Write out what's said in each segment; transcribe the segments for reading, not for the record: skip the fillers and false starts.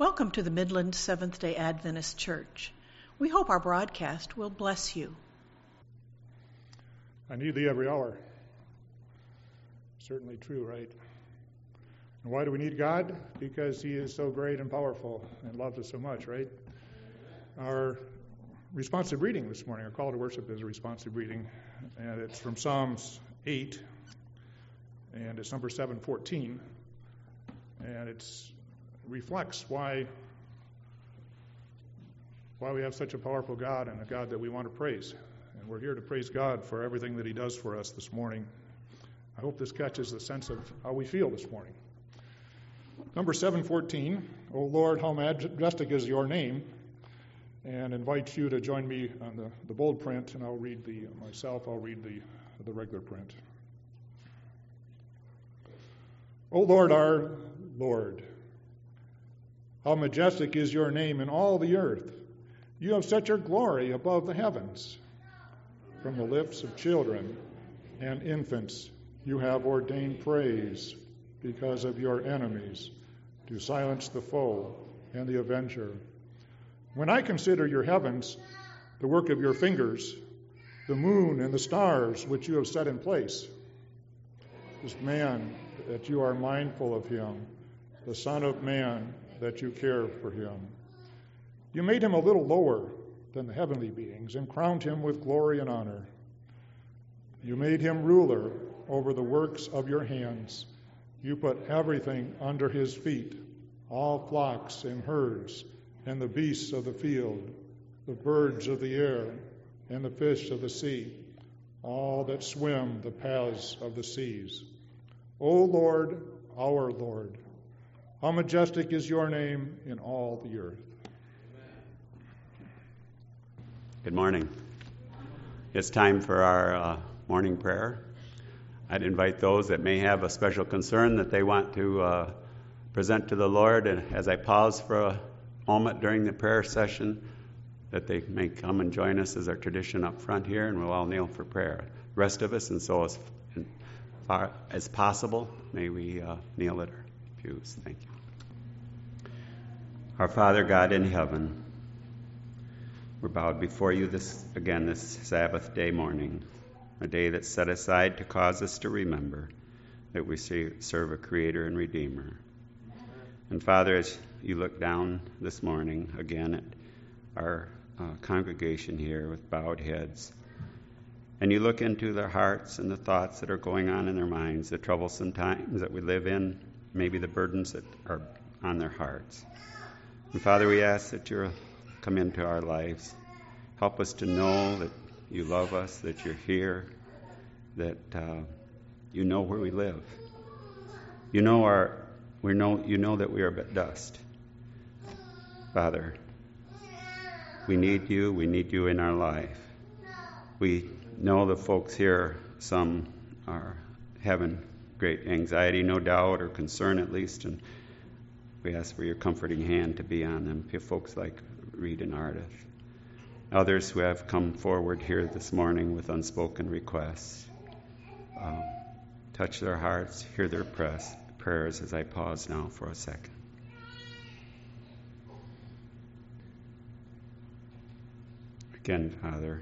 Welcome to the Midland Seventh-day Adventist Church. We hope our broadcast will bless you. I need thee every hour. Certainly true, right? And why do we need God? Because he is so great and powerful and loves us so much, right? Our responsive reading this morning, our call to worship is a responsive reading, and it's from Psalms 8, and it's number 714, and it reflects why we have such a powerful God and a God that we want to praise. And we're here to praise God for everything that he does for us this morning. I hope this catches the sense of how we feel this morning. Number 714, O Lord, how majestic is your name, and invite you to join me on the bold print, and I'll read the regular print. O Lord, our Lord, how majestic is your name in all the earth. You have set your glory above the heavens. From the lips of children and infants you have ordained praise because of your enemies, to silence the foe and the avenger. When I consider your heavens, the work of your fingers, the moon and the stars which you have set in place, this man that you are mindful of him, the Son of Man that you care for him. You made him a little lower than the heavenly beings and crowned him with glory and honor. You made him ruler over the works of your hands. You put everything under his feet, all flocks and herds, and the beasts of the field, the birds of the air, and the fish of the sea, all that swim the paths of the seas. O Lord, our Lord, how majestic is your name in all the earth. Good morning. It's time for our morning prayer. I'd invite those that may have a special concern that they want to present to the Lord, and as I pause for a moment during the prayer session, that they may come and join us as our tradition up front here, and we'll all kneel for prayer. The rest of us, and so as far as possible, may we kneel at our pews. Thank you. Our Father God in heaven, we're bowed before you this Sabbath day morning, a day that's set aside to cause us to remember that we serve a Creator and Redeemer. And Father, as you look down this morning again at our congregation here with bowed heads, and you look into their hearts and the thoughts that are going on in their minds, the troublesome times that we live in, maybe the burdens that are on their hearts. And Father, we ask that you'll come into our lives. Help us to know that you love us, that you're here, that you know where we live. You know that we are but dust. Father, we need you. We need you in our life. We know the folks here, some are having great anxiety, no doubt, or concern at least, and we ask for your comforting hand to be on them. If folks like Reed and Ardith, others who have come forward here this morning with unspoken requests, touch their hearts, hear their prayers as I pause now for a second. Again, Father,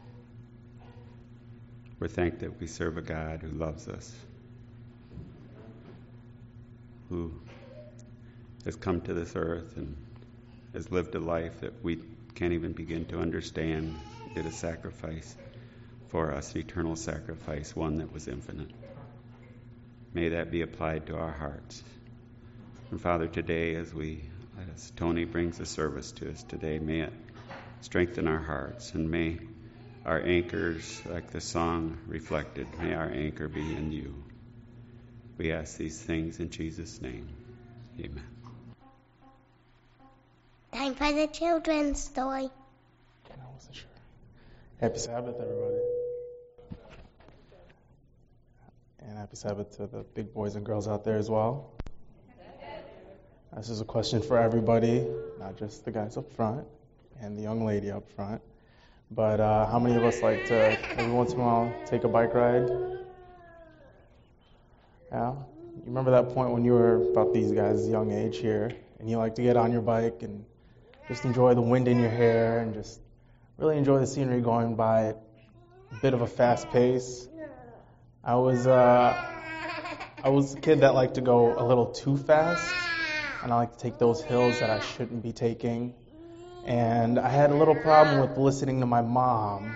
we're thankful that we serve a God who loves us, who has come to this earth and has lived a life that we can't even begin to understand, did a sacrifice for us, an eternal sacrifice, one that was infinite. May that be applied to our hearts. And Father, today as Tony brings the service to us today, may it strengthen our hearts, and may our anchors, like the song reflected, may our anchor be in you. We ask these things in Jesus' name. Amen. Time for the children's story. I wasn't sure. Happy Sabbath, everybody. And happy Sabbath to the big boys and girls out there as well. This is a question for everybody, not just the guys up front and the young lady up front. But how many of us like to, every once in a while, take a bike ride? Yeah? You remember that point when you were about these guys' young age here, and you like to get on your bike and just enjoy the wind in your hair and just really enjoy the scenery going by at a bit of a fast pace. I was a kid that liked to go a little too fast, and I like to take those hills that I shouldn't be taking. And I had a little problem with listening to my mom.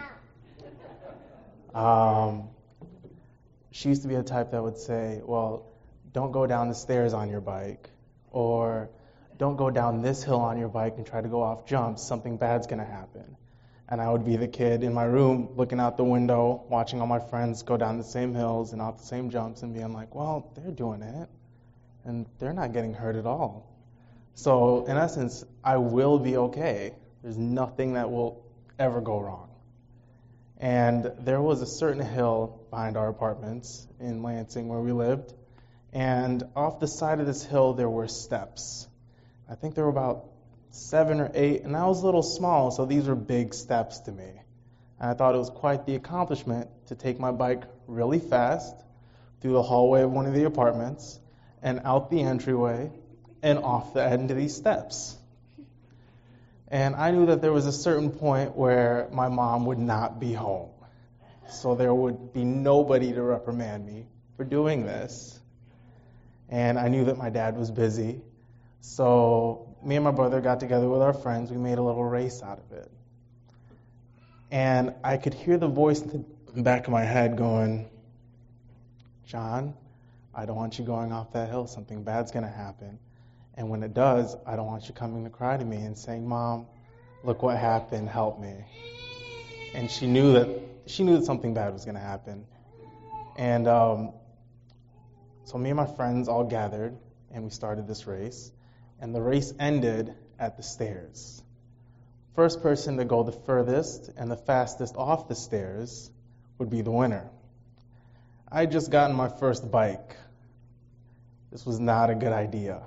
She used to be the type that would say, well, don't go down the stairs on your bike, or don't go down this hill on your bike and try to go off jumps, something bad's going to happen. And I would be the kid in my room looking out the window, watching all my friends go down the same hills and off the same jumps and being like, well, they're doing it, and they're not getting hurt at all. So, in essence, I will be okay. There's nothing that will ever go wrong. And there was a certain hill behind our apartments in Lansing where we lived, and off the side of this hill there were steps. I think there were about 7 or 8, and I was a little small, so these were big steps to me. And I thought it was quite the accomplishment to take my bike really fast through the hallway of one of the apartments and out the entryway and off the end of these steps. And I knew that there was a certain point where my mom would not be home. So there would be nobody to reprimand me for doing this. And I knew that my dad was busy. So me and my brother got together with our friends. We made a little race out of it. And I could hear the voice in the back of my head going, John, I don't want you going off that hill. Something bad's going to happen. And when it does, I don't want you coming to cry to me and saying, Mom, look what happened, help me. And she knew that something bad was going to happen. And so me and my friends all gathered, and we started this race. And the race ended at the stairs. First person to go the furthest and the fastest off the stairs would be the winner. I had just gotten my first bike. This was not a good idea.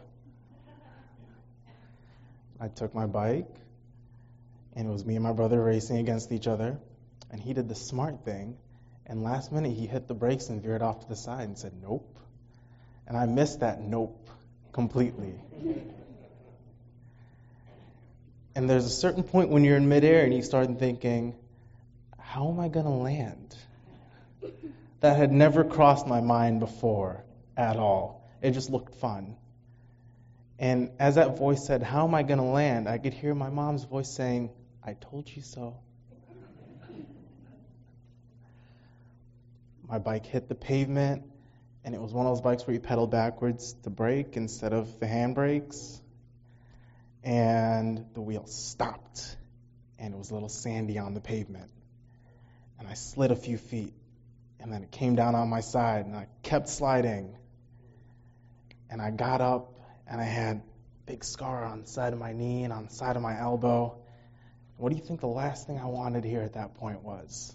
I took my bike, and it was me and my brother racing against each other, and he did the smart thing, and last minute he hit the brakes and veered off to the side and said, nope. And I missed that nope completely. And there's a certain point when you're in midair and you start thinking, how am I going to land? That had never crossed my mind before at all. It just looked fun. And as that voice said, how am I going to land? I could hear my mom's voice saying, I told you so. My bike hit the pavement, and it was one of those bikes where you pedal backwards to brake instead of the handbrakes. And the wheel stopped, and it was a little sandy on the pavement. And I slid a few feet, and then it came down on my side, and I kept sliding. And I got up, and I had a big scar on the side of my knee and on the side of my elbow. What do you think the last thing I wanted to hear at that point was?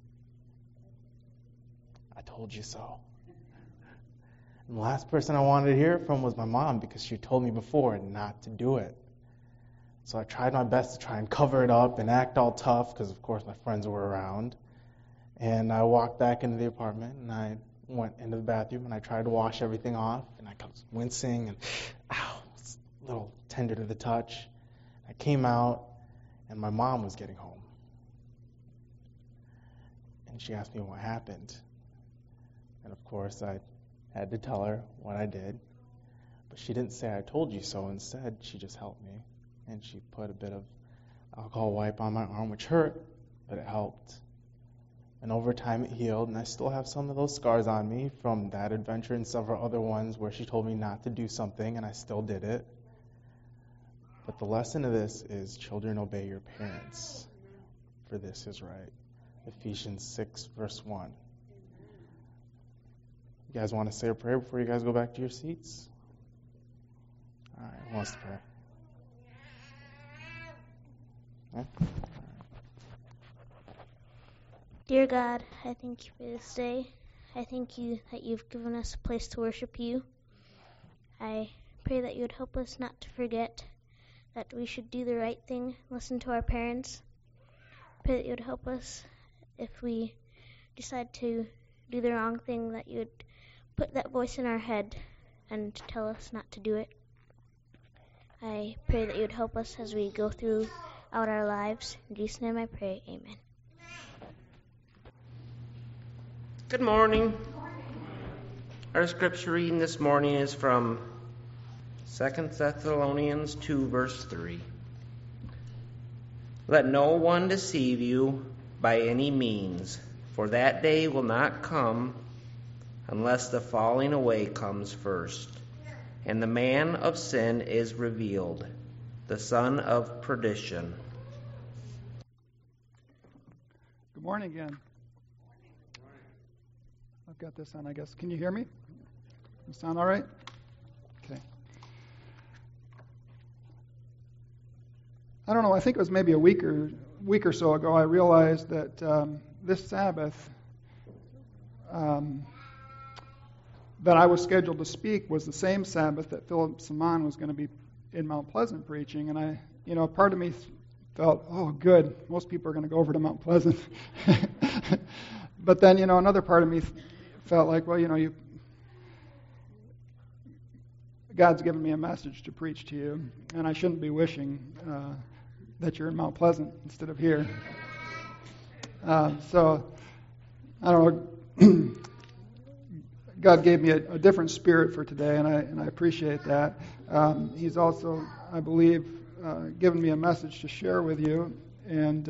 I told you so. And the last person I wanted to hear it from was my mom, because she told me before not to do it. So I tried my best to try and cover it up and act all tough, because of course my friends were around. And I walked back into the apartment, and I went into the bathroom, and I tried to wash everything off, and I was wincing, and ow, it's a little tender to the touch. I came out, and my mom was getting home. And she asked me what happened. And of course I had to tell her what I did. But she didn't say I told you so. Instead, she just helped me. And she put a bit of alcohol wipe on my arm, which hurt, but it helped. And over time it healed, and I still have some of those scars on me from that adventure and several other ones where she told me not to do something, and I still did it. But the lesson of this is, children, obey your parents, for this is right. Ephesians 6, verse 1. You guys want to say a prayer before you guys go back to your seats? All right, who wants to pray? Yeah? Dear God, I thank you for this day. I thank you that you've given us a place to worship you. I pray that you would help us not to forget that we should do the right thing, listen to our parents. Pray that you would help us if we decide to do the wrong thing, that you would put that voice in our head and tell us not to do it. I pray that you would help us as we go throughout our lives. In Jesus' name I pray, amen. Good morning. Our scripture reading this morning is from 2 Thessalonians 2, verse 3. Let no one deceive you by any means, for that day will not come unless the falling away comes first, and the man of sin is revealed, the son of perdition. Good morning again. I've got this on, I guess. Can you hear me? Does it sound all right? Okay. I don't know, I think it was maybe a week or so ago, I realized that this Sabbath that I was scheduled to speak was the same Sabbath that Philip Simon was going to be in Mount Pleasant preaching, and part of me felt, oh, good, most people are going to go over to Mount Pleasant. But then, another part of me felt like, well, God's given me a message to preach to you, and I shouldn't be wishing that you're in Mount Pleasant instead of here. So, I don't know, God gave me a different spirit for today, and I appreciate that. He's also, I believe, given me a message to share with you, and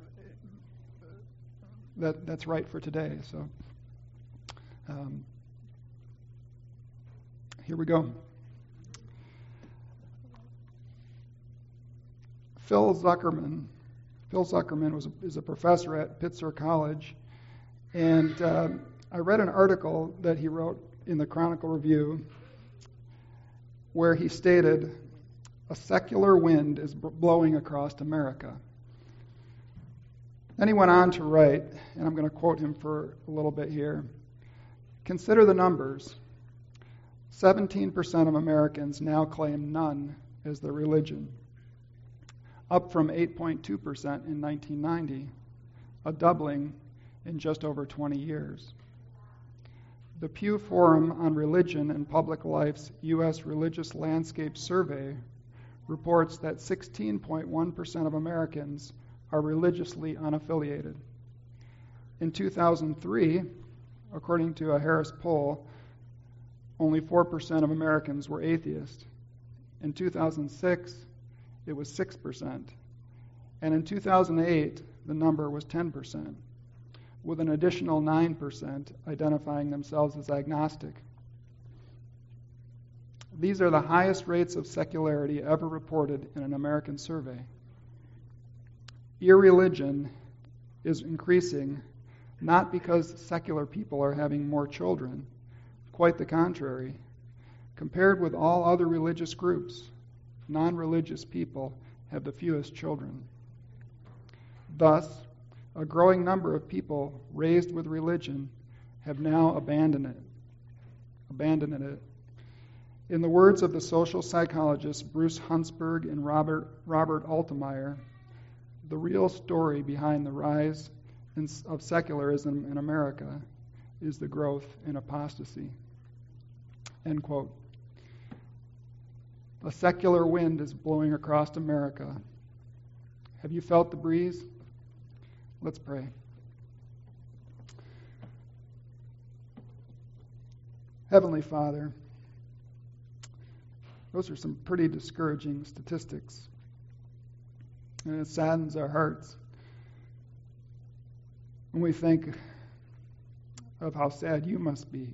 that's right for today. So here we go. Phil Zuckerman is a professor at Pitzer College, and I read an article that he wrote in the Chronicle Review where he stated, "A secular wind is blowing across America." Then he went on to write, and I'm going to quote him for a little bit here, "Consider the numbers. 17% of Americans now claim none as their religion, up from 8.2% in 1990, a doubling in just over 20 years. The Pew Forum on Religion and Public Life's U.S. Religious Landscape Survey reports that 16.1% of Americans are religiously unaffiliated. In 2003, according to a Harris poll, only 4% of Americans were atheist. In 2006, it was 6%. And in 2008, the number was 10%, with an additional 9% identifying themselves as agnostic. These are the highest rates of secularity ever reported in an American survey. Irreligion is increasing not because secular people are having more children, quite the contrary. Compared with all other religious groups, non-religious people have the fewest children. Thus, a growing number of people raised with religion have now abandoned it. In the words of the social psychologists Bruce Huntsberg and Robert Altemeyer, the real story behind the rise of secularism in America is the growth in apostasy. End quote. A secular wind is blowing across America. Have you felt the breeze? Let's pray. Heavenly Father, those are some pretty discouraging statistics, and it saddens our hearts when we think of how sad you must be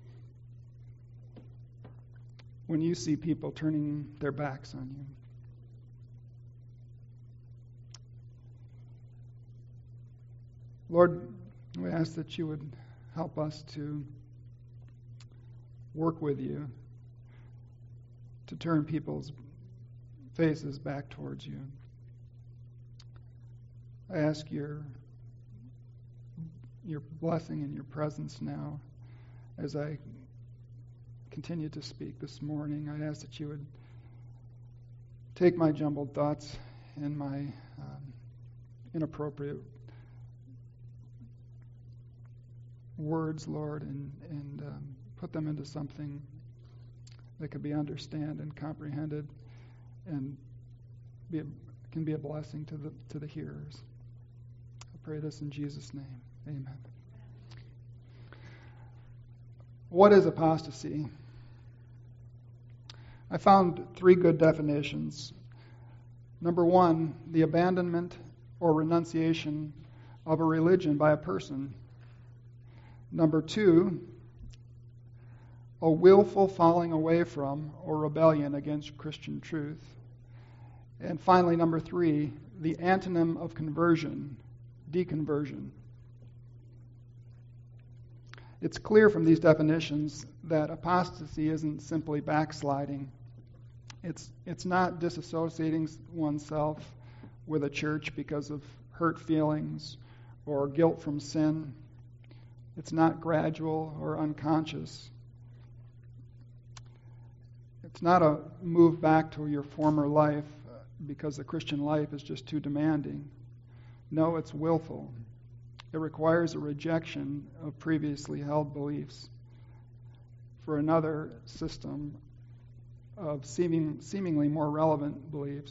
when you see people turning their backs on you. Lord, we ask that you would help us to work with you to turn people's faces back towards you. I ask your blessing and your presence now as I continue to speak this morning. I ask that you would take my jumbled thoughts and my inappropriate words, Lord, and put them into something that could be understood and comprehended and can be a blessing to the hearers. I pray this in Jesus' name. Amen. What is apostasy? I found 3 good definitions. Number 1, the abandonment or renunciation of a religion by a person. Number 2, a willful falling away from or rebellion against Christian truth. And finally, number 3, the antonym of conversion, deconversion. It's clear from these definitions that apostasy isn't simply backsliding. It's not disassociating oneself with a church because of hurt feelings or guilt from sin. It's not gradual or unconscious. It's not a move back to your former life because the Christian life is just too demanding. No, it's willful. It requires a rejection of previously held beliefs for another system of seemingly more relevant beliefs.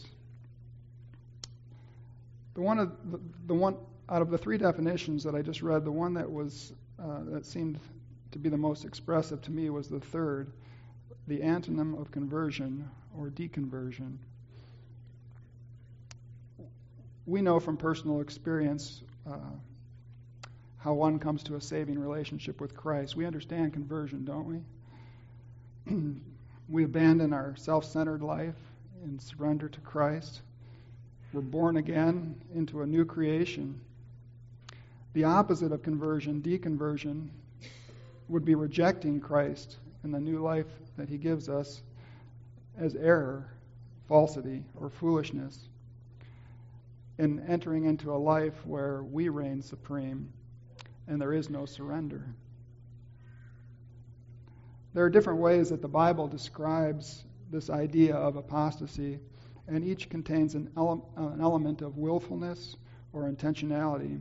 The one out of the 3 definitions that I just read, the one that seemed to be the most expressive to me was the third, the antonym of conversion or deconversion. We know from personal experience how one comes to a saving relationship with Christ. We understand conversion, don't we? We abandon our self-centered life and surrender to Christ. We're born again into a new creation. The opposite of conversion, deconversion, would be rejecting Christ and the new life that He gives us as error, falsity, or foolishness, and entering into a life where we reign supreme and there is no surrender. There are different ways that the Bible describes this idea of apostasy, and each contains an element of willfulness or intentionality.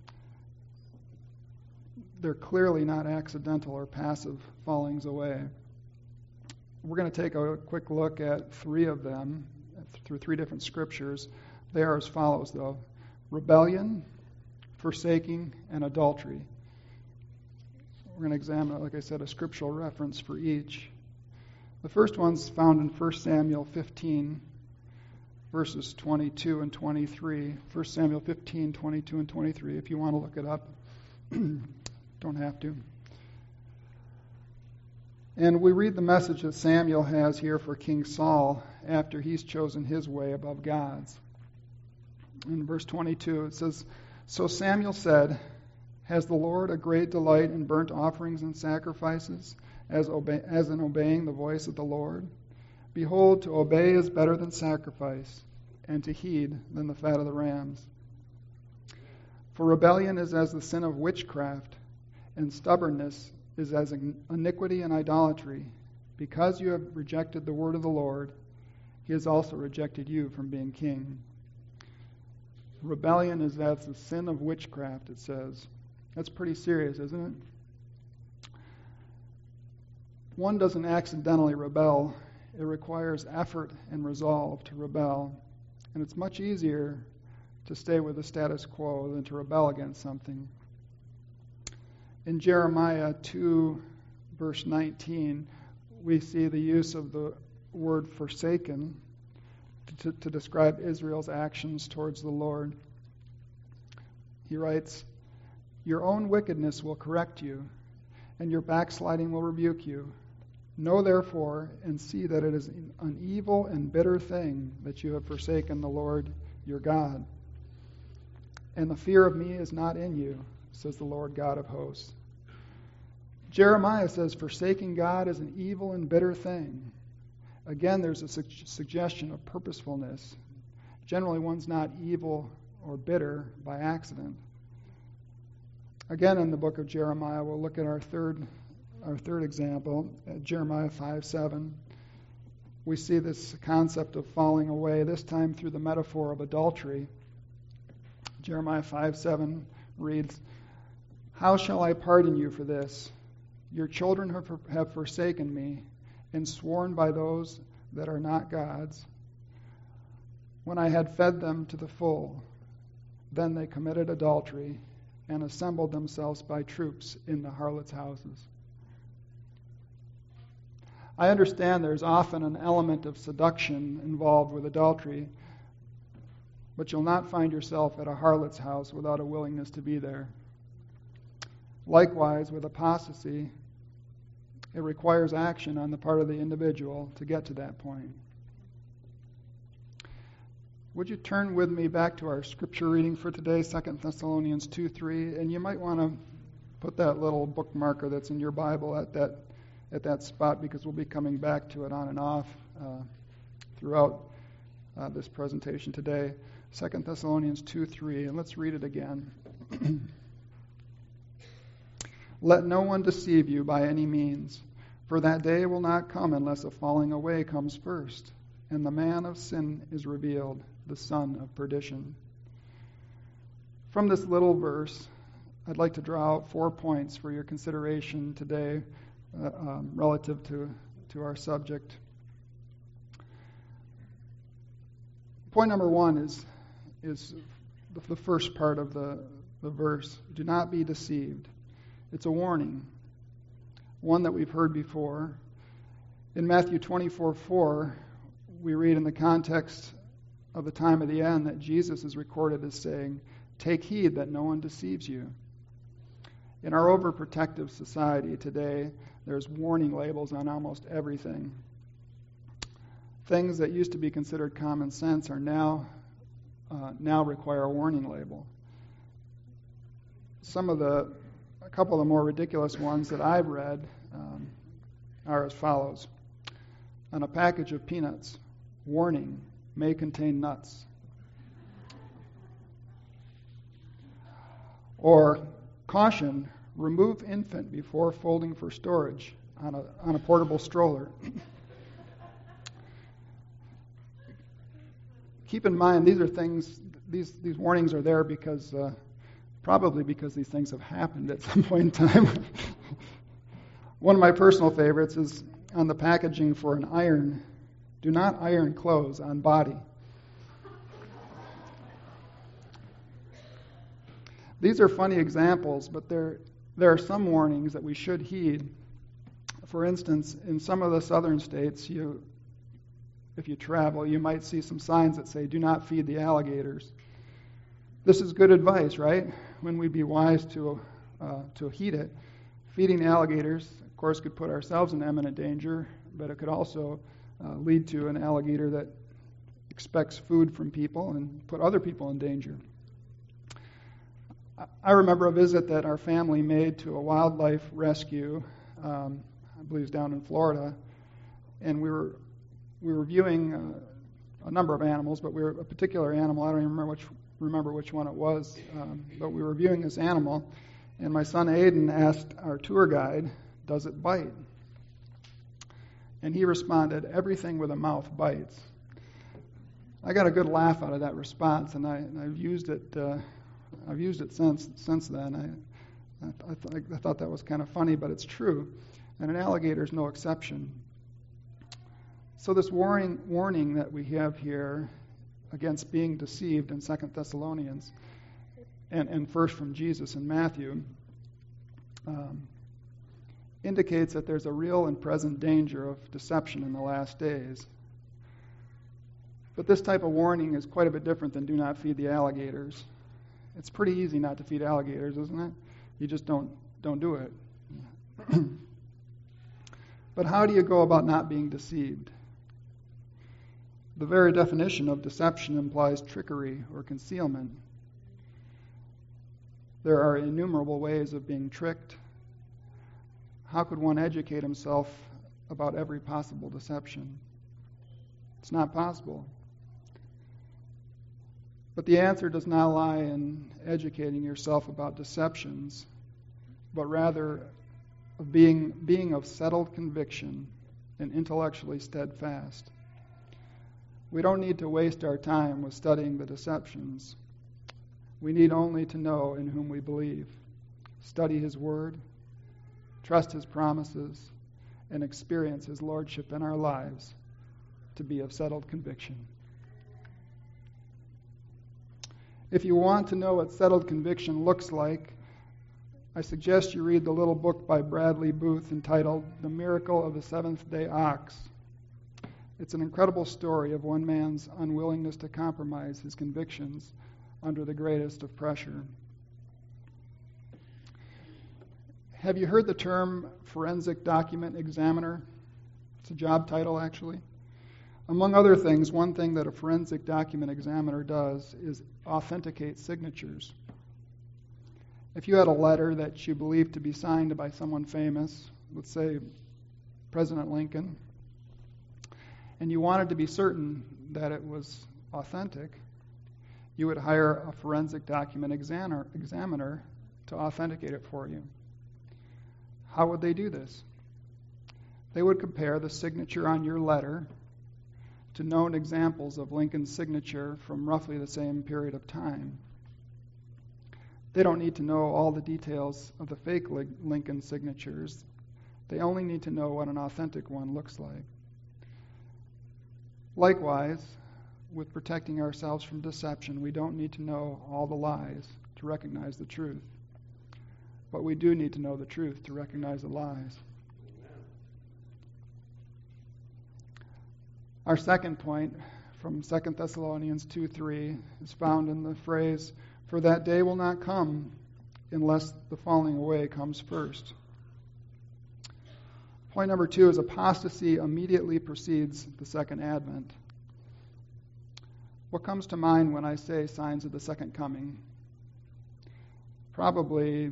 They're clearly not accidental or passive fallings away. We're going to take a quick look at 3 of them through 3 different scriptures. They are as follows, though: rebellion, forsaking, and adultery. We're going to examine, like I said, a scriptural reference for each. The first one's found in 1 Samuel 15, verses 22 and 23. 1 Samuel 15, 22 and 23, if you want to look it up. Don't have to. And we read the message that Samuel has here for King Saul after he's chosen his way above God's. In verse 22, it says, "So Samuel said, 'Has the Lord a great delight in burnt offerings and sacrifices, as in obeying the voice of the Lord? Behold, to obey is better than sacrifice, and to heed than the fat of the rams. For rebellion is as the sin of witchcraft, and stubbornness is as iniquity and idolatry. Because you have rejected the word of the Lord, He has also rejected you from being king.'" Rebellion is as the sin of witchcraft, it says. That's pretty serious, isn't it? One doesn't accidentally rebel. It requires effort and resolve to rebel. And it's much easier to stay with the status quo than to rebel against something. In Jeremiah 2, verse 19, we see the use of the word forsaken to describe Israel's actions towards the Lord. He writes, "Your own wickedness will correct you, and your backsliding will rebuke you. Know therefore and see that it is an evil and bitter thing that you have forsaken the Lord your God. And the fear of me is not in you, says the Lord God of hosts." Jeremiah says forsaking God is an evil and bitter thing. Again, there's a suggestion of purposefulness. Generally, one's not evil or bitter by accident. Again, in the book of Jeremiah, we'll look at our third example, at Jeremiah 5:7. We see this concept of falling away, this time through the metaphor of adultery. Jeremiah 5:7 reads, "How shall I pardon you for this? Your children have forsaken me and sworn by those that are not gods. When I had fed them to the full, then they committed adultery and assembled themselves by troops in the harlots' houses. I understand there's often an element of seduction involved with adultery, but you'll not find yourself at a harlot's house without a willingness to be there. Likewise, with apostasy, it requires action on the part of the individual to get to that point. Would you turn with me back to our scripture reading for today, 2 Thessalonians 2:3, and you might want to put that little bookmarker that's in your Bible at that spot, because we'll be coming back to it on and off throughout this presentation today. 2 Thessalonians 2:3, and let's read it again. Let no one deceive you by any means, for that day will not come unless a falling away comes first, and the man of sin is revealed, the son of perdition. From this little verse, I'd like to draw out 4 points for your consideration today relative to our subject. Point number 1 is the first part of the verse. Do not be deceived. It's a warning, one that we've heard before. In Matthew 24:4, we read in the context of the time of the end that Jesus is recorded as saying, "Take heed that no one deceives you." In our overprotective society today, there's warning labels on almost everything. Things that used to be considered common sense are now require a warning label. A couple of the more ridiculous ones that I've read are as follows. On a package of peanuts, warning, may contain nuts. Or, caution, remove infant before folding for storage on a portable stroller. Keep in mind, these are things, these warnings are there because probably because these things have happened at some point in time. One of my personal favorites is on the packaging for an iron. Do not iron clothes on body. These are funny examples, but there are some warnings that we should heed. For instance, in some of the southern states, if you travel, you might see some signs that say, "Do not feed the alligators." This is good advice, right? When we'd be wise to heed it. Feeding alligators, of course, could put ourselves in imminent danger, but it could also lead to an alligator that expects food from people and put other people in danger. I remember a visit that our family made to a wildlife rescue, I believe it was down in Florida, and we were viewing a number of animals, but a particular animal, I don't even remember which one it was, but we were viewing this animal, and my son Aiden asked our tour guide, "Does it bite?" And he responded, "Everything with a mouth bites." I got a good laugh out of that response, and I've used it. I've used it since then. I thought that was kind of funny, but it's true, and an alligator is no exception. So this warning that we have here against being deceived in 2 Thessalonians, and first from Jesus in Matthew, indicates that there's a real and present danger of deception in the last days. But this type of warning is quite a bit different than "do not feed the alligators." It's pretty easy not to feed alligators, isn't it? You just don't do it. But how do you go about not being deceived? The very definition of deception implies trickery or concealment. There are innumerable ways of being tricked. How could one educate himself about every possible deception? It's not possible. But the answer does not lie in educating yourself about deceptions, but rather of being of settled conviction and intellectually steadfast. We don't need to waste our time with studying the deceptions. We need only to know in whom we believe, study His Word, trust His promises, and experience His Lordship in our lives to be of settled conviction. If you want to know what settled conviction looks like, I suggest you read the little book by Bradley Booth entitled The Miracle of the Seventh-Day Ox. It's an incredible story of one man's unwillingness to compromise his convictions under the greatest of pressure. Have you heard the term forensic document examiner? It's a job title, actually. Among other things, one thing that a forensic document examiner does is authenticate signatures. If you had a letter that you believed to be signed by someone famous, let's say President Lincoln, and you wanted to be certain that it was authentic, you would hire a forensic document examiner to authenticate it for you. How would they do this? They would compare the signature on your letter to known examples of Lincoln's signature from roughly the same period of time. They don't need to know all the details of the fake Lincoln signatures. They only need to know what an authentic one looks like. Likewise, with protecting ourselves from deception, we don't need to know all the lies to recognize the truth. But we do need to know the truth to recognize the lies. Our second point from 2 Thessalonians 2:3 is found in the phrase, "For that day will not come unless the falling away comes first." Point number 2 is apostasy immediately precedes the second advent. What comes to mind when I say signs of the second coming? Probably,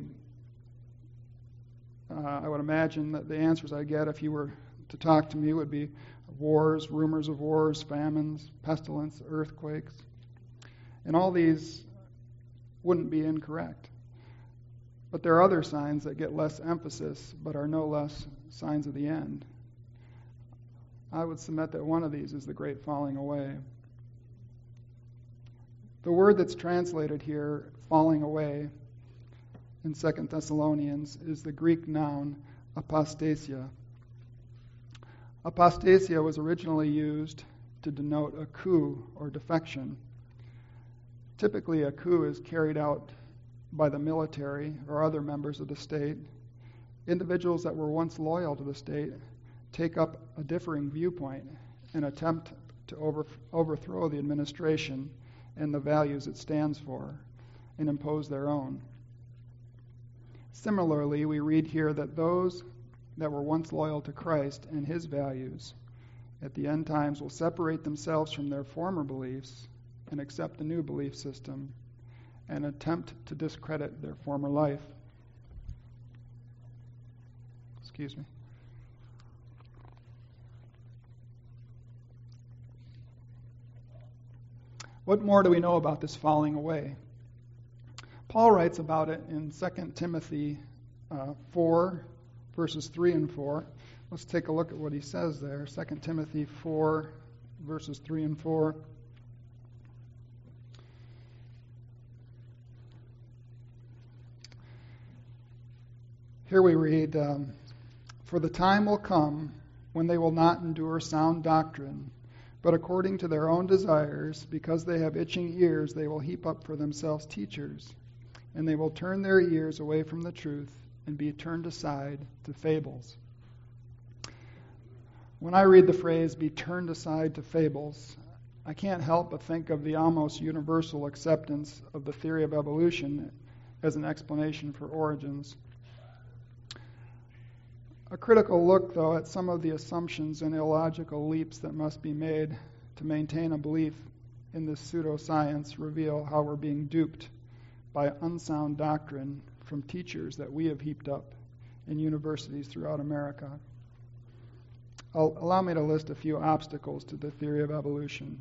I would imagine that the answers I get if you were to talk to me would be wars, rumors of wars, famines, pestilence, earthquakes. And all these wouldn't be incorrect. But there are other signs that get less emphasis, but are no less signs of the end. I would submit that one of these is the great falling away. The word that's translated here, falling away, in 2 Thessalonians, is the Greek noun apostasia. Apostasia was originally used to denote a coup or defection. Typically, a coup is carried out by the military or other members of the state. Individuals that were once loyal to the state take up a differing viewpoint and attempt to overthrow the administration and the values it stands for and impose their own. Similarly, we read here that those that were once loyal to Christ and his values at the end times will separate themselves from their former beliefs and accept the new belief system and attempt to discredit their former life. Excuse me. What more do we know about this falling away? Paul writes about it in 2 Timothy 4, verses 3 and 4. Let's take a look at what he says there. 2 Timothy 4, verses 3 and 4. Here we read, "For the time will come when they will not endure sound doctrine, but according to their own desires, because they have itching ears, they will heap up for themselves teachers, and they will turn their ears away from the truth and be turned aside to fables." When I read the phrase, "be turned aside to fables," I can't help but think of the almost universal acceptance of the theory of evolution as an explanation for origins. A critical look, though, at some of the assumptions and illogical leaps that must be made to maintain a belief in this pseudoscience reveal how we're being duped by unsound doctrine from teachers that we have heaped up in universities throughout America. Allow me to list a few obstacles to the theory of evolution.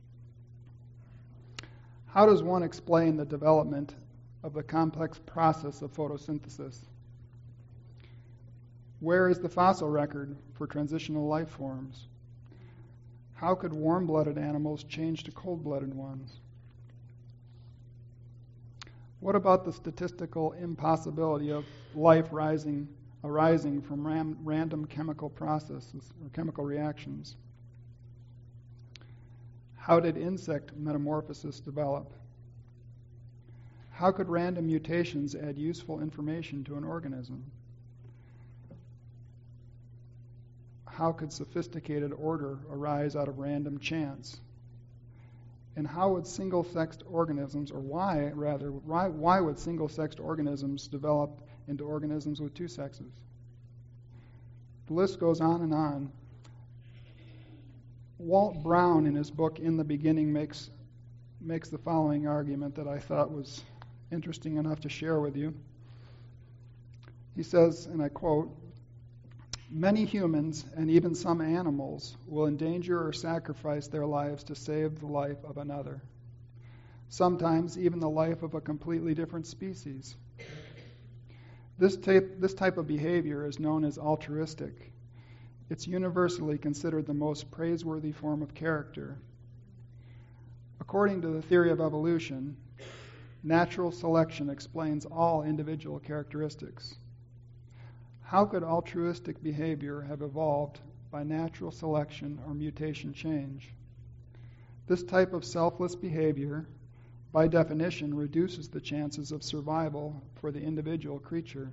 How does one explain the development of the complex process of photosynthesis? Where is the fossil record for transitional life forms? How could warm-blooded animals change to cold-blooded ones? What about the statistical impossibility of life arising from random chemical processes or chemical reactions? How did insect metamorphosis develop? How could random mutations add useful information to an organism? How could sophisticated order arise out of random chance? And how would single-sexed organisms, or why would single-sexed organisms develop into organisms with two sexes? The list goes on and on. Walt Brown, in his book In the Beginning, makes the following argument that I thought was interesting enough to share with you. He says, and I quote, "Many humans and even some animals will endanger or sacrifice their lives to save the life of another, sometimes even the life of a completely different species. This type of behavior is known as altruistic. It's universally considered the most praiseworthy form of character. According to the theory of evolution, natural selection explains all individual characteristics. How could altruistic behavior have evolved by natural selection or mutation change? This type of selfless behavior, by definition, reduces the chances of survival for the individual creature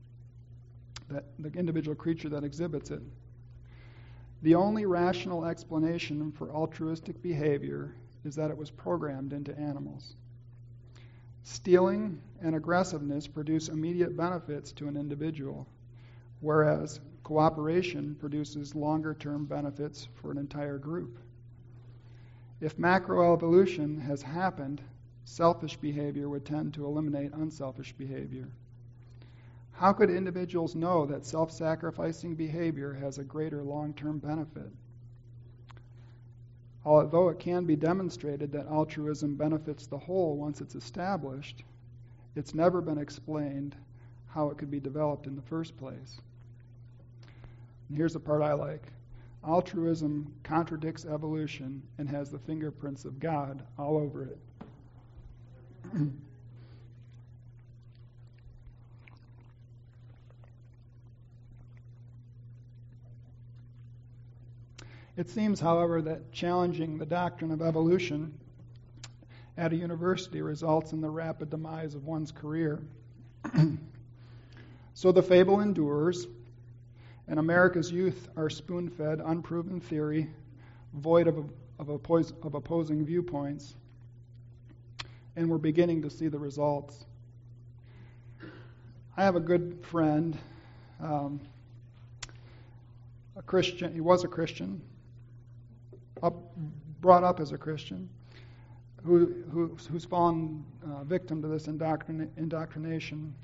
that exhibits it. The only rational explanation for altruistic behavior is that it was programmed into animals. Stealing and aggressiveness produce immediate benefits to an individual, whereas cooperation produces longer-term benefits for an entire group. If macroevolution has happened, selfish behavior would tend to eliminate unselfish behavior. How could individuals know that self-sacrificing behavior has a greater long-term benefit? Although it can be demonstrated that altruism benefits the whole once it's established, it's never been explained how it could be developed in the first place. And here's the part I like. Altruism contradicts evolution and has the fingerprints of God all over it. It seems, however, that challenging the doctrine of evolution at a university results in the rapid demise of one's career. So the fable endures, and America's youth are spoon-fed unproven theory, void of opposing viewpoints, and we're beginning to see the results. I have a good friend, a Christian. He was a Christian, brought up as a Christian, who's fallen victim to this indoctrination.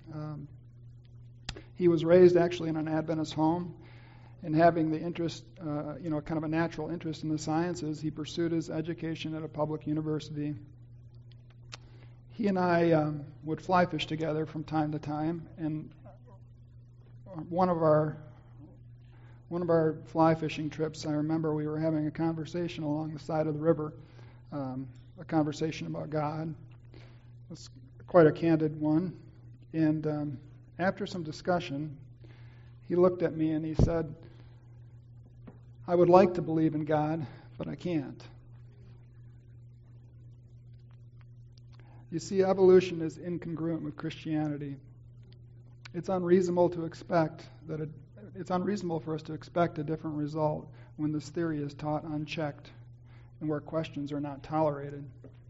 He was raised actually in an Adventist home, and having the interest, kind of a natural interest in the sciences, he pursued his education at a public university. He and I would fly fish together from time to time, and one of our fly fishing trips, I remember we were having a conversation along the side of the river, a conversation about God. It was quite a candid one, and after some discussion, he looked at me and he said, "I would like to believe in God, but I can't." You see, evolution is incongruent with Christianity. It's unreasonable for us to expect a different result when this theory is taught unchecked and where questions are not tolerated.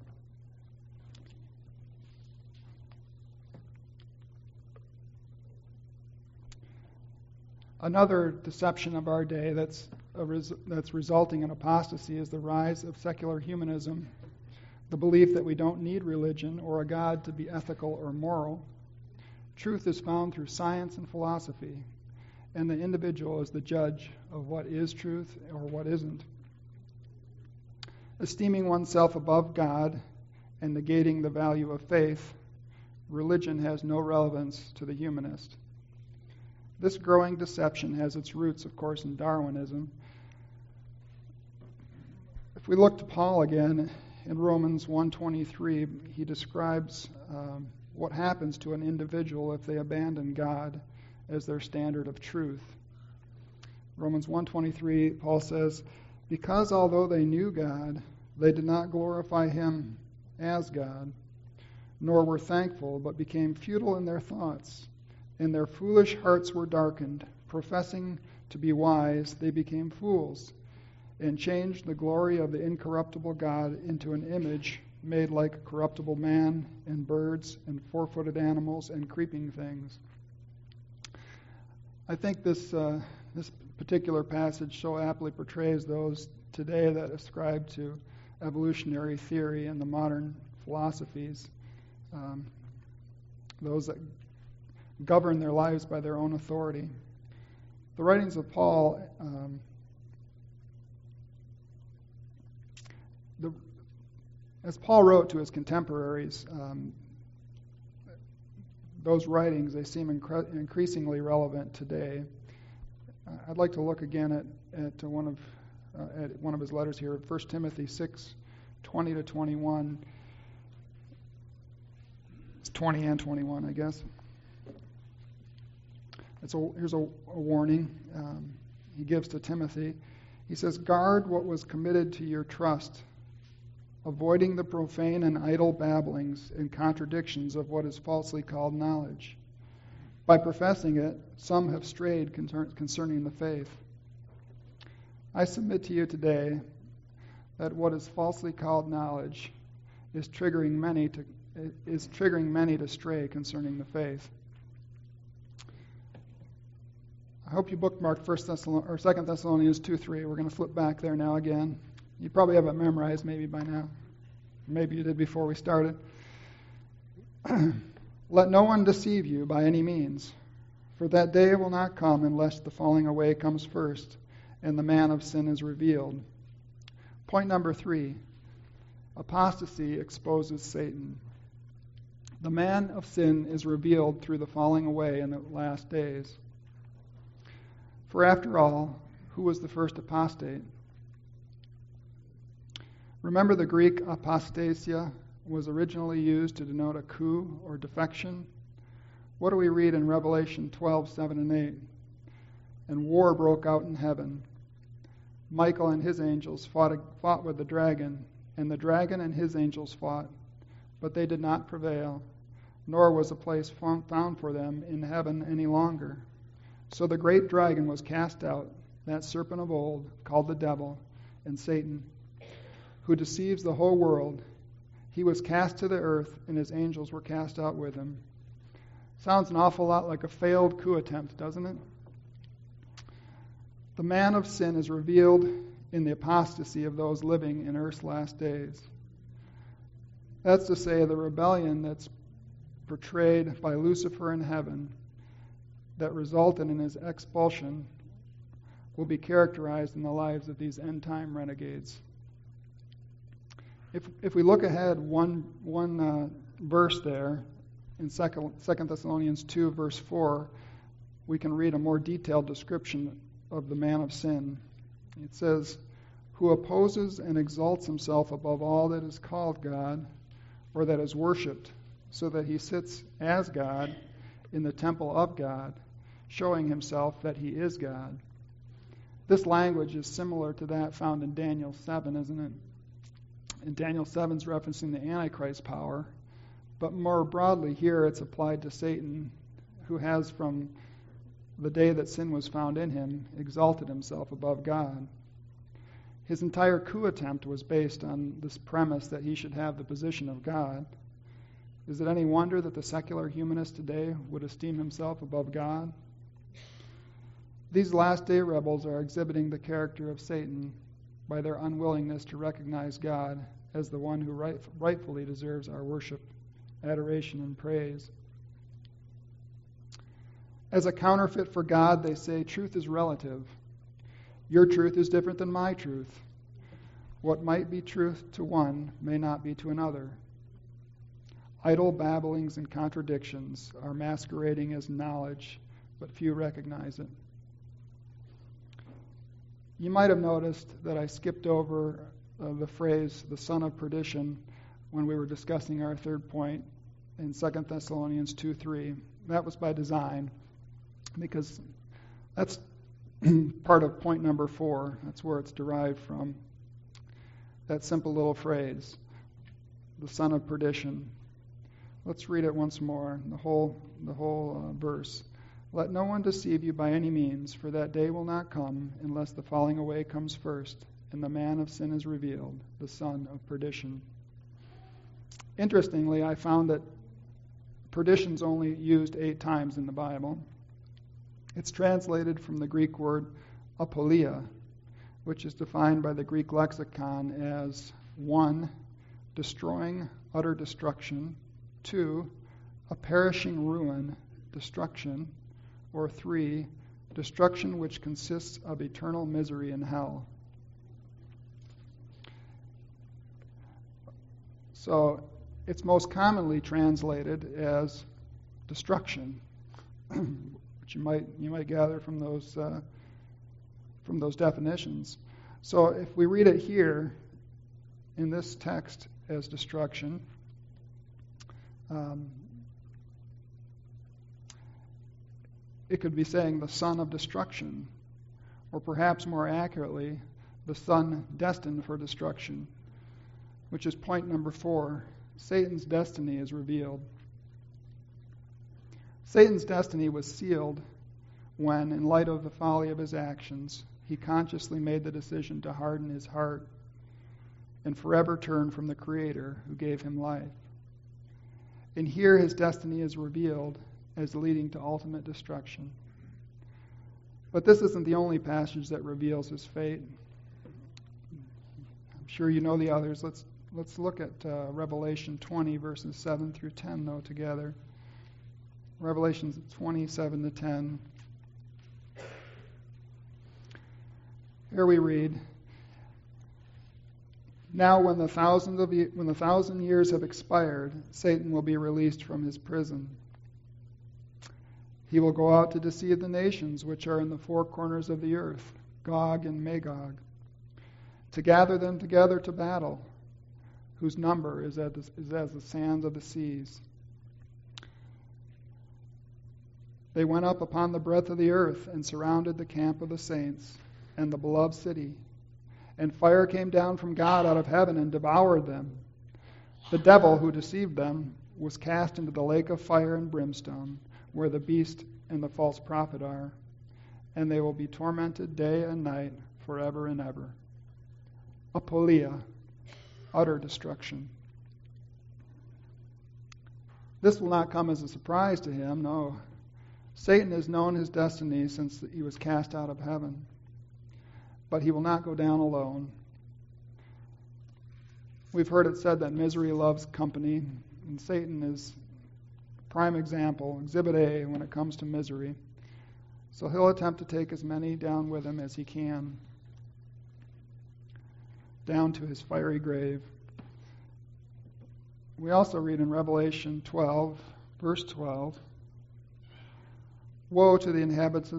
Another deception of our day that's resulting in apostasy is the rise of secular humanism, the belief that we don't need religion or a God to be ethical or moral. Truth is found through science and philosophy, and the individual is the judge of what is truth or what isn't. Esteeming oneself above God and negating the value of faith, religion has no relevance to the humanist. This growing deception has its roots, of course, in Darwinism. If we look to Paul again, in Romans 1:23, he describes what happens to an individual if they abandon God as their standard of truth. Romans 1:23, Paul says, "Because although they knew God, they did not glorify him as God, nor were thankful, but became futile in their thoughts. And their foolish hearts were darkened. Professing to be wise, they became fools, and changed the glory of the incorruptible God into an image made like a corruptible man, and birds, and four-footed animals, and creeping things. I think this particular passage so aptly portrays those today that ascribe to evolutionary theory and the modern philosophies, those that govern their lives by their own authority. The writings of Paul, as Paul wrote to his contemporaries, those writings, they seem increasingly relevant today. I'd like to look again at one of his letters here, 1 Timothy 6:20 to 21. It's 20 and 21, I guess. Here's a warning he gives to Timothy. He says, "Guard what was committed to your trust, avoiding the profane and idle babblings and contradictions of what is falsely called knowledge. By professing it, some have strayed concerning the faith. I submit to you today that what is falsely called knowledge is triggering many to stray concerning the faith." I hope you bookmarked 2 Thessalonians 2:3. We're going to flip back there now again. You probably have it memorized maybe by now. Maybe you did before we started. "Let no one deceive you by any means, for that day will not come unless the falling away comes first, and the man of sin is revealed." Point number 3, apostasy exposes Satan. The man of sin is revealed through the falling away in the last days. For after all, who was the first apostate? Remember, the Greek apostasia was originally used to denote a coup or defection. What do we read in Revelation 12:7 and 8? "And war broke out in heaven. Michael and his angels fought with the dragon, and the dragon and his angels fought, but they did not prevail, nor was a place found for them in heaven any longer. So the great dragon was cast out, that serpent of old, called the devil and Satan, who deceives the whole world. He was cast to the earth, and his angels were cast out with him." Sounds an awful lot like a failed coup attempt, doesn't it? The man of sin is revealed in the apostasy of those living in earth's last days. That's to say, the rebellion that's portrayed by Lucifer in heaven that resulted in his expulsion will be characterized in the lives of these end-time renegades. If we look ahead one verse there, in 2 Thessalonians 2, verse 4, we can read a more detailed description of the man of sin. It says, "Who opposes and exalts himself above all that is called God, or that is worshipped, so that he sits as God in the temple of God, showing himself that he is God." This language is similar to that found in Daniel 7, isn't it? In Daniel 7 is referencing the Antichrist power, but more broadly here it's applied to Satan, who has from the day that sin was found in him exalted himself above God. His entire coup attempt was based on this premise that he should have the position of God. Is it any wonder that the secular humanist today would esteem himself above God? These last day rebels are exhibiting the character of Satan by their unwillingness to recognize God as the one who rightfully deserves our worship, adoration, and praise. As a counterfeit for God, they say truth is relative. Your truth is different than my truth. What might be truth to one may not be to another. Idle babblings and contradictions are masquerading as knowledge, but few recognize it. You might have noticed that I skipped over the phrase, the son of perdition, when we were discussing our third point in 2 Thessalonians 2:3. That was by design, because that's part of point number 4. That's where it's derived from. That simple little phrase, the son of perdition. Let's read it once more, the whole verse. Let no one deceive you by any means, for that day will not come unless the falling away comes first, and the man of sin is revealed, the son of perdition. Interestingly, I found that perdition's only used 8 times in the Bible. It's translated from the Greek word apoleia, which is defined by the Greek lexicon as 1, destroying, utter destruction, 2, a perishing ruin, destruction, or 3, destruction which consists of eternal misery in hell. So it's most commonly translated as destruction, which you might gather from those definitions. So if we read it here in this text as destruction, it could be saying the son of destruction, or perhaps more accurately, the son destined for destruction, which is point number 4. Satan's destiny is revealed. Satan's destiny was sealed when, in light of the folly of his actions, he consciously made the decision to harden his heart and forever turn from the Creator who gave him life. And here his destiny is revealed as leading to ultimate destruction. But this isn't the only passage that reveals his fate. I'm sure you know the others. Let's look at Revelation 20, verses 7 through 10, though, together. Revelation 27 to 10. Here we read, "Now when the 1,000 years have expired, Satan will be released from his prison. He will go out to deceive the nations which are in the 4 corners of the earth, Gog and Magog, to gather them together to battle, whose number is as the sands of the seas. They went up upon the breadth of the earth and surrounded the camp of the saints and the beloved city. And fire came down from God out of heaven and devoured them. The devil who deceived them was cast into the lake of fire and brimstone, where the beast and the false prophet are, and they will be tormented day and night forever and ever." Apoleia, utter destruction. This will not come as a surprise to him, no. Satan has known his destiny since he was cast out of heaven. But he will not go down alone. We've heard it said that misery loves company, and Satan is a prime example, exhibit A, when it comes to misery. So he'll attempt to take as many down with him as he can, down to his fiery grave. We also read in Revelation 12, verse 12, Woe to the inhabitants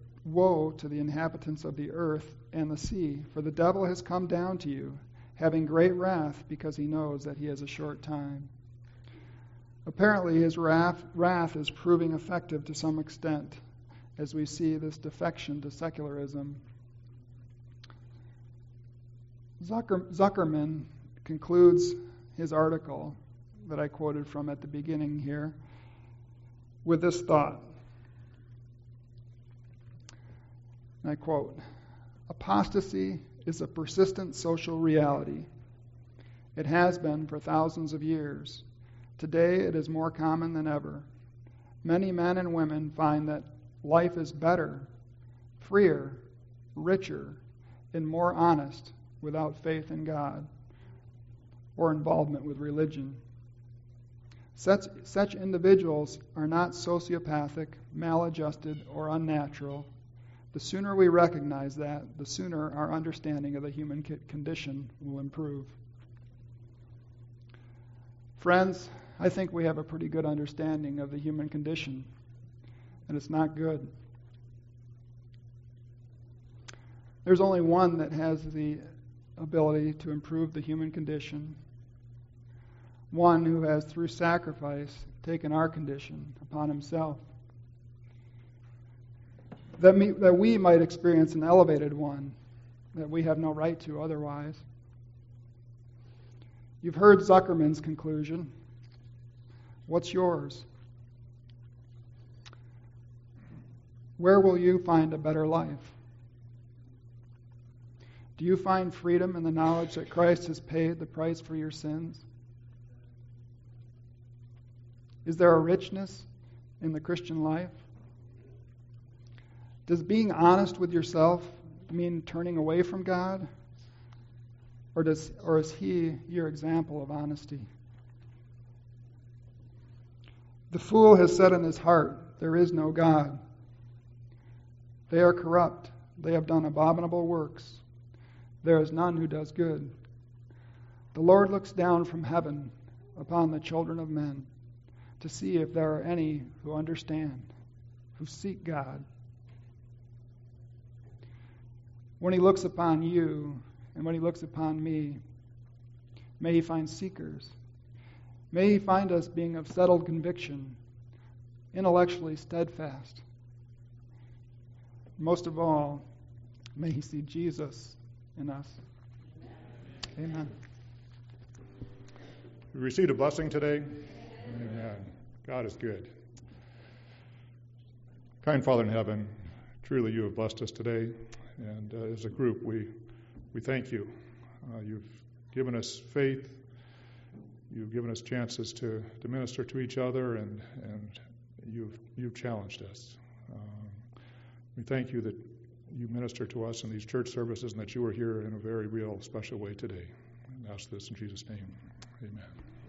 of the earth and the sea, for the devil has come down to you, having great wrath, because he knows that he has a short time. Apparently his wrath is proving effective to some extent, as we see this defection to secularism. Zuckerman concludes his article that I quoted from at the beginning here with this thought. And I quote, "Apostasy is a persistent social reality. It has been for thousands of years. Today it is more common than ever. Many men and women find that life is better, freer, richer, and more honest without faith in God or involvement with religion. Such individuals are not sociopathic, maladjusted, or unnatural. The sooner we recognize that, the sooner our understanding of the human condition will improve." Friends, I think we have a pretty good understanding of the human condition, and it's not good. There's only one that has the ability to improve the human condition, one who has, through sacrifice, taken our condition upon himself, that we might experience an elevated one that we have no right to otherwise. You've heard Zuckerman's conclusion. What's yours? Where will you find a better life? Do you find freedom in the knowledge that Christ has paid the price for your sins? Is there a richness in the Christian life? Does being honest with yourself mean turning away from God? Or is He your example of honesty? The fool has said in his heart, "There is no God." They are corrupt. They have done abominable works. There is none who does good. The Lord looks down from heaven upon the children of men to see if there are any who understand, who seek God. When He looks upon you and when He looks upon me, may He find seekers. May He find us being of settled conviction, intellectually steadfast. Most of all, may He see Jesus in us. Amen. We received a blessing today. Amen. God is good. Kind Father in heaven, truly you have blessed us today. And as a group, we thank you. You've given us faith. You've given us chances to minister to each other, and you've challenged us. We thank you that you minister to us in these church services and that you are here in a very real, special way today. I ask this in Jesus' name. Amen.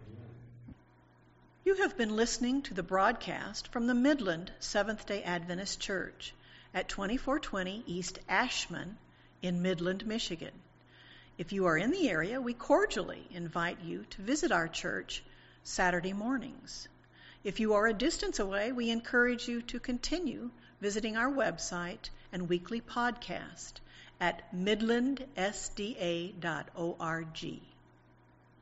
You have been listening to the broadcast from the Midland Seventh-day Adventist Church at 2420 East Ashman in Midland, Michigan. If you are in the area, we cordially invite you to visit our church Saturday mornings. If you are a distance away, we encourage you to continue visiting our website and weekly podcast at midlandsda.org.